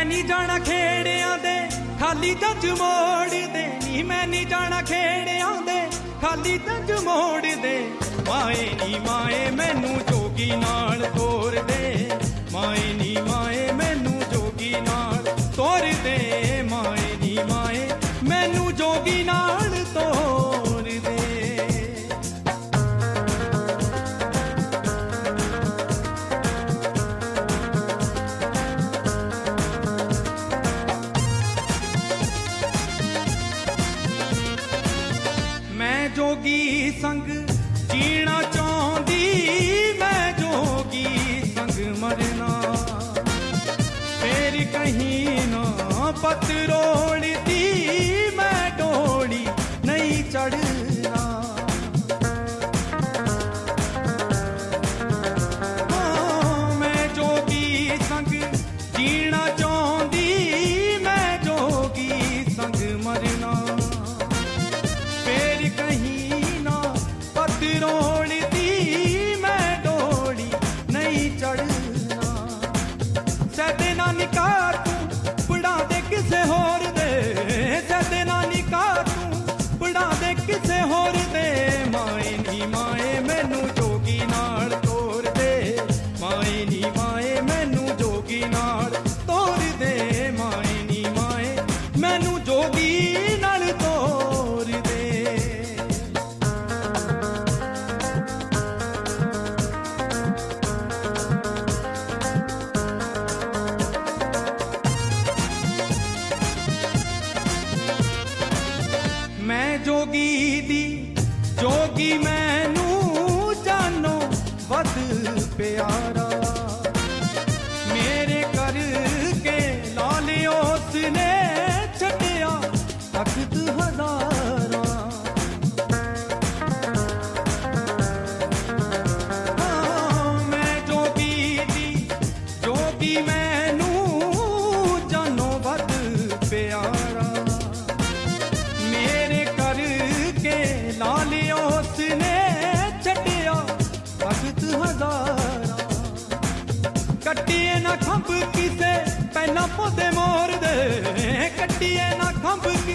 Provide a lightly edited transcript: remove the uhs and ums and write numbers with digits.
नहीं जाना खेड़ियां दे खाली जंज मोड़ दे नी, मैं नहीं जाना खेड़ियां दे खाली जंज मोड़ दे। माए नी माए मैनू जोगी नाल तोर दे, माए नी माए मैनू जोगी नाल तोर दे, माए नी माए मैनू जोगी नाल तोर दे। जोगी संग जीना चाहती, मैं जोगी संग मरना, फिर कहीं ना पतरोड़ती, मैं डोली नहीं चढ़ना। मैं जोगी संग जीना चाहती, मैं जोगी संग मरना, फिर कहीं ना पतरोड़ती, मैं डोली नहीं चढ़ना। सैदे ना निकाह तू बुढ़ा दे किसे होर दे, सैदे ना निकाह तू बुढ़ा दे किसे होर दे। माए नी माए मैनू जोगी नाल तोर दे, माए नी माए मैनू जोगी नाल तोर दे, माए नी माए मैनू जोगी नाल तोर दे। मैं जोगी दी जोगी मैनू जानो वध प्यारा, मेरे कर के लाल उसने छटिया तख्त हजारा। मैं जोगी दी जोगी मैनू जानो वध प्यारा, लाल उसने छटिया भगत हजारा। कट्टिए ना खंभ किसे पहला पौधे मोर दे, कट्टिए ना खंभ